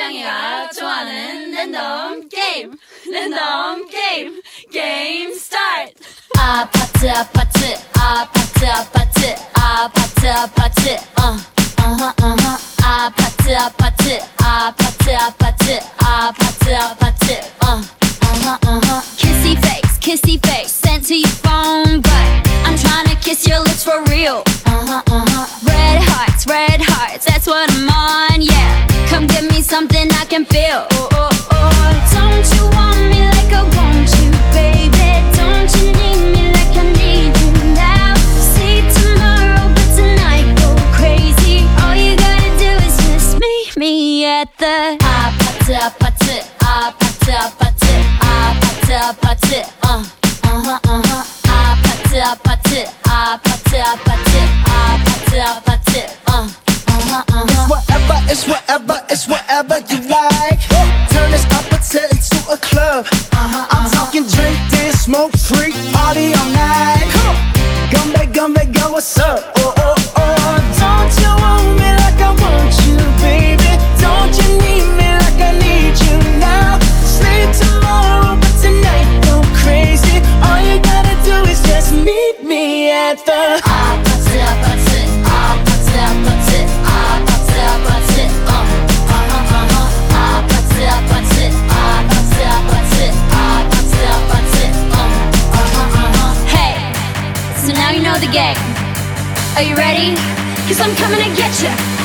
고양이가 좋아하는 랜덤 게임 게임 스타트. 아파트 아파트 아파트 아파트 아파트 아파트 아파트 아파트 아파트 아파트 아파트 아파트 kissy face sent to your phone, but I'm tryna kiss your lips for real. Red hearts, that's what I'm on, yeah. Come give me something I can feel. Don't you want me like I want you, baby? Don't you need me like I need you now? See tomorrow, but tonight go crazy. All you gotta do is just meet me at the 아파트 아파트 아파트 아파트 아파트 아파트 아파트 아파트 아파트 아파트 아파트 It's whatever, it's whatever you like. Turn this apache into a club. I'm talking drink, dance, smoke, freak, party all night. Come go, what's up? Don't you want me like I want you, baby? Don't you need me like I need you now? Sleep tomorrow, but tonight go crazy. All you gotta do is just meet me at the 아파트 아파트 아파트 아파트 아파트 아파트 아파트 아파트 아파트 아파트 아파트 Hey, so now you know the game. Are you ready? 'Cause I'm coming to get you.